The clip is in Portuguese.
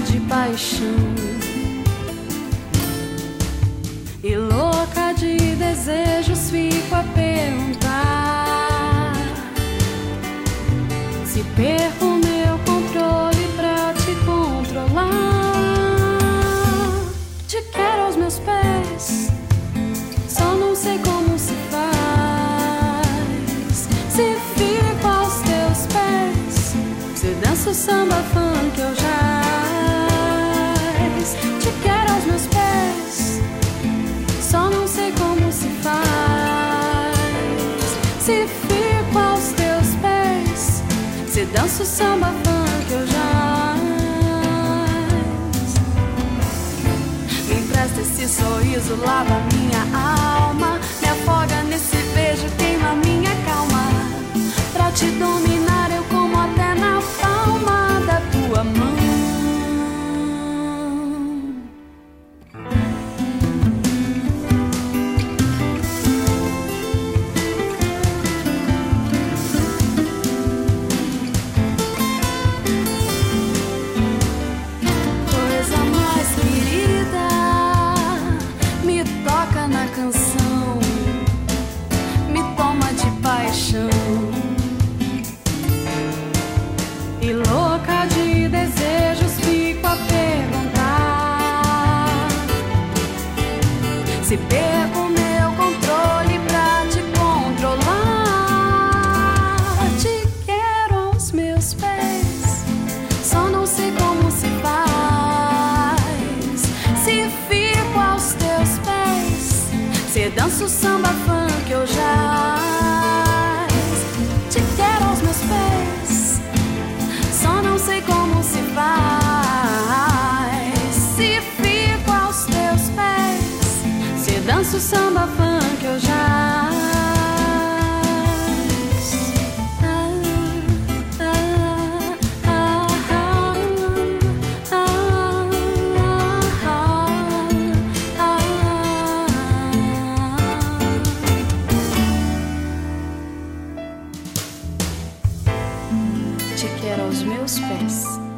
de paixão e louca de desejos, fico a perguntar se perco o meu controle pra te controlar. Te quero aos meus pés, só não sei como se faz. Se fico aos teus pés, se danço samba, funk ou jazz. Te quero aos meus pés, só não sei como se faz. Se fico aos teus pés, se danço samba, funk ou jazz. Me empresta esse sorriso, lava minha alma, me afoga nesse beijo, queima minha calma. Pra te dominar eu como até na palma da tua mão. Coisa mais querida, me toca na canção, me toma de paixão e louca de desejos, fico a perguntar se perco o meu controle pra te controlar. Te quero aos meus pés, só não sei como se faz. Se fico aos teus pés, se danço samba, funk ou jazz. Te quero aos meus pés, só não sei como se faz. Se fico aos teus pés, se danço samba, funk ou jazz. Te quero aos meus pés,